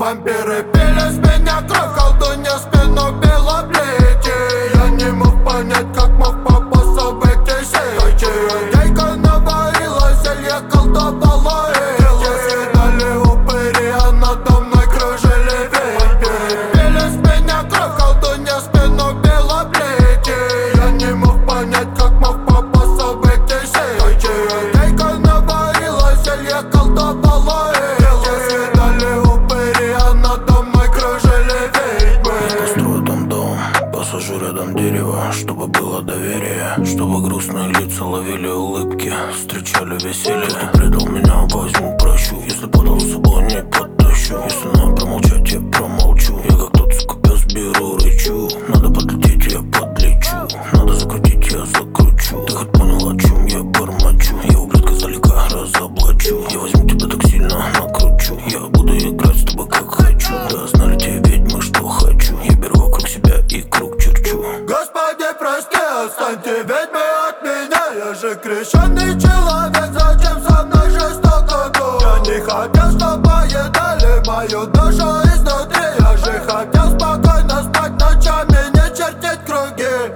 Вампиры пили с меня кровь, колдунья спину била плети. Я не мог понять, как мог попасться в эти сети. Дейка наварила зелье, колдовала эти. Съедали упыри, а надо мной кружили ветки. Пили с меня кровь, колдунья спину била плети. Я не мог понять, как мог попасться в эти сети. Дейка наварила зелье, колдовала эти. Съедали упыри, а надо мной кружили ведьмы. Я построю там дом, посажу рядом дерево, чтобы было доверие, чтобы грустные лица ловили улыбки, встречали веселье. Кто предал меня, возьму, прощу. Если подал с собой, не подтащу. Если надо промолчать, я промолчу. Я как тот, сука, пес, беру, рычу. Надо подлететь, я подлечу. Надо закрутить, я закручу. Ты хоть понял, о чем я бормочу? Я ублюдка издалека разоблачу. Я возьму тебя так сильно накручу. Я буду играть с тобой как хочу. Да знали те ведьмы, что хочу. Я беру вокруг себя и круг черчу. Господи, прости, отстаньте ведьмы от меня. Я же крещенный человек, зачем со мной жестоко тут? Я не хотел, чтобы едали мою душу изнутри. Я же хотел спокойно спать ночами, не чертить круги.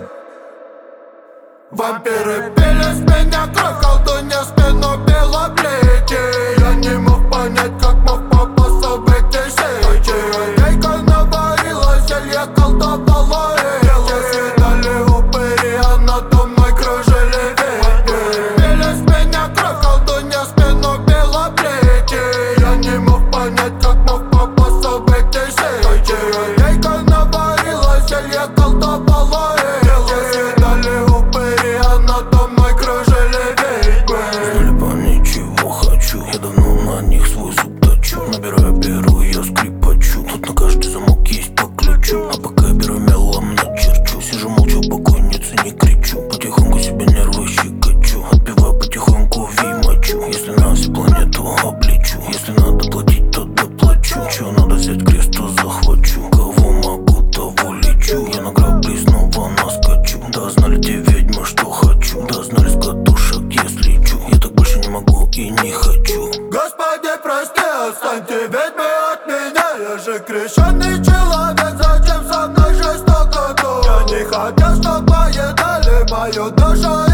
Вампиры пили с меня кровь, колдунья спину била плети. Я не мог понять, как мог попасться в эти сети. Дейка наварила зелье, колдовала эти. Съедали упыри, а надо мной кружили ведьмы. Пили с меня кровь, колдунья спину била плети. Я не мог понять, как мог попасться в эти сети. Дейка наварила зелье, колдовала эти. Съедали упыри, а надо мной кружили ведьмы. Знали бы они, чего хочу. Я давно на них свой зуб точу. Набираю, беру, я скрипачу. Тут на каждый замок есть по ключу. А пока я беру мелом начерчу. Сижу молчу, покойницы не кричу. Потихоньку себе нервы щекочу. Отпиваю потихоньку вимочу. Если на всю планету облечу. Если надо платить, то доплачу. Чего надо взять крест, то захвачу. Кого могу, того лечу. Я на грабли снова наскочу. Да знали те ведьмы, что хочу. Да знали с катушек, если лечу. Я так больше не могу и не хочу. Господи, прости, отстаньте ведьмы от меня. Я же крещенный человек, зачем со мной жестоко тут? Я не хотел, чтобы едали мою душу